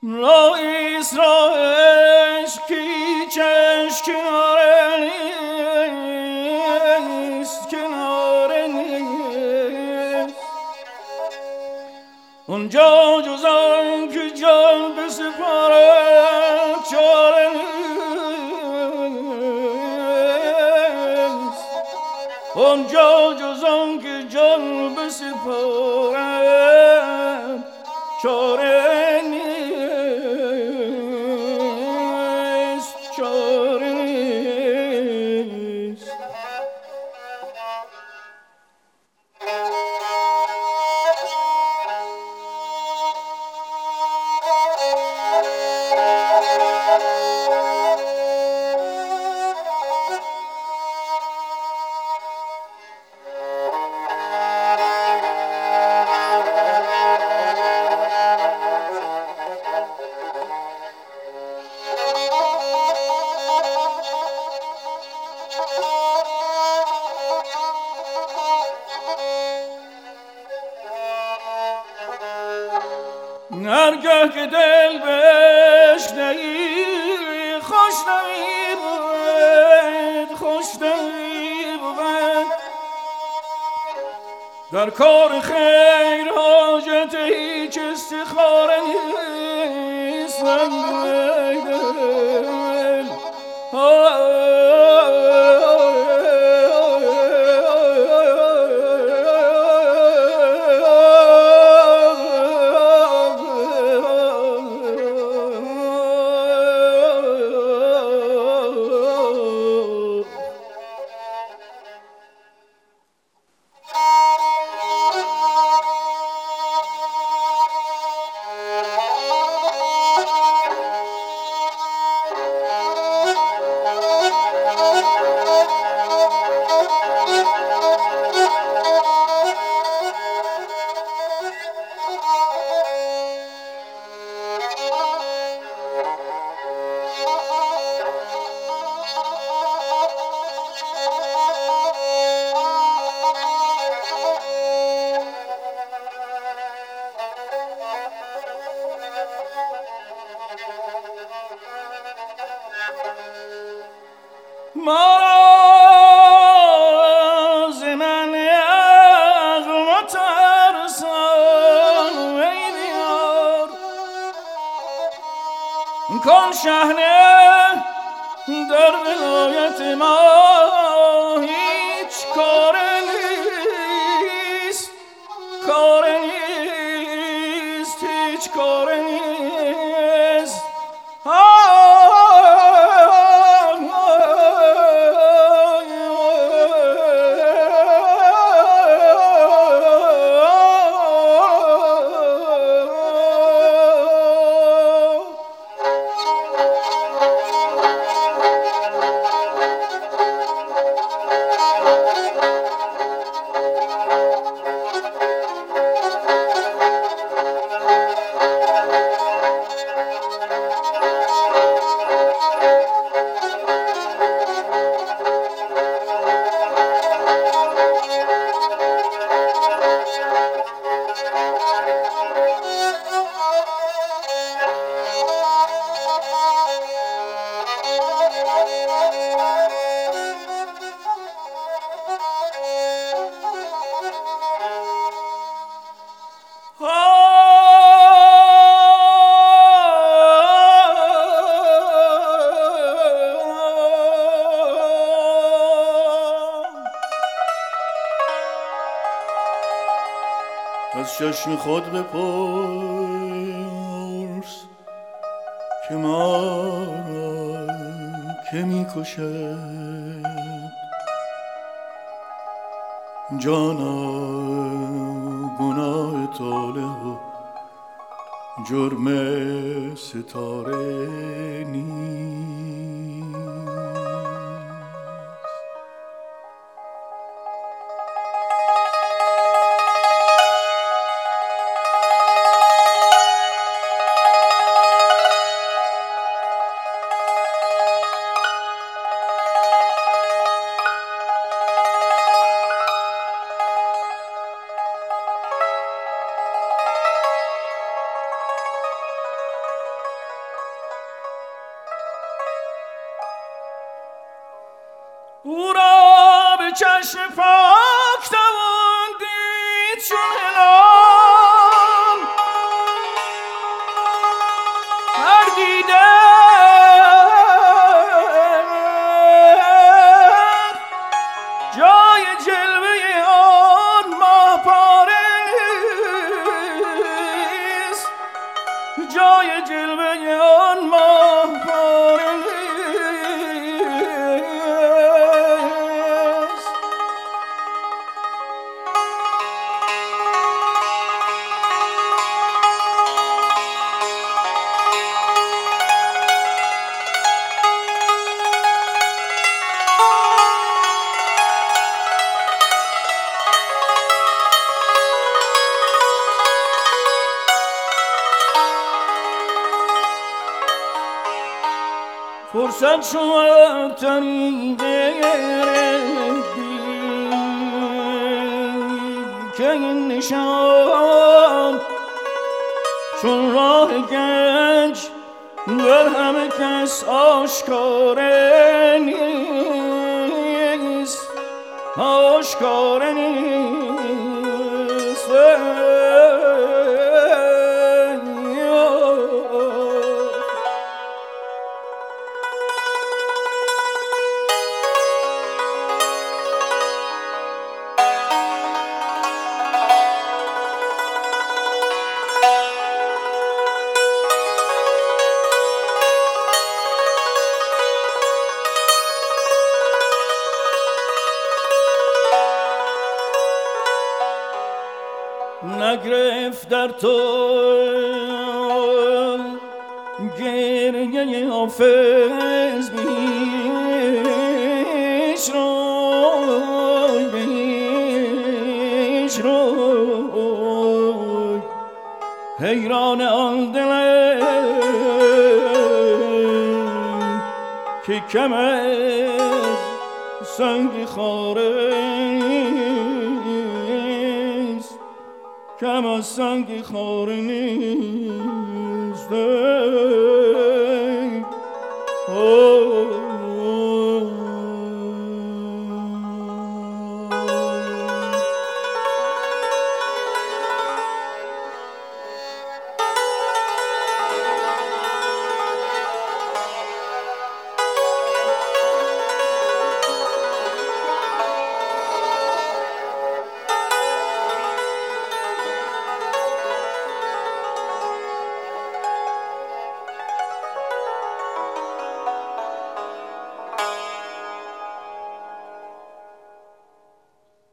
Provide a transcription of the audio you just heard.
رئیس را عشقی چشم کناره نیست کناره نیست اونجا جز آن که جان بسپاره چاره نیست اونجا جز آن که جان بسپاره چاره نیست چاره نیست هرگاه که دل بشنهی خوش نمی بود خوش نمی بود در کار خیر حاجت هیچ استخاره نیست ما ز من عقل مترسان ای بیار کن شحنه در ولایت ما هیچ کار نیست کار نیست هیچ کار نیست از چشم خود بپرس که ما را که می کشد جانا گناه طالع و جرم ستاره نیست چشم پاک توان دید چون هلال هر دیده جای جلوه آن ماه پاره نیست جای جلوه آن ماه پاره نیست فرصت شد طریق که این نشان چون راه گنج در همه کس آشکار نیست آشکار نیست نگرفت در تو گریه حافظ بیش روی بیش روی حیران آن دلم که کم از سنگ خاره کم از سنگ خاره نیست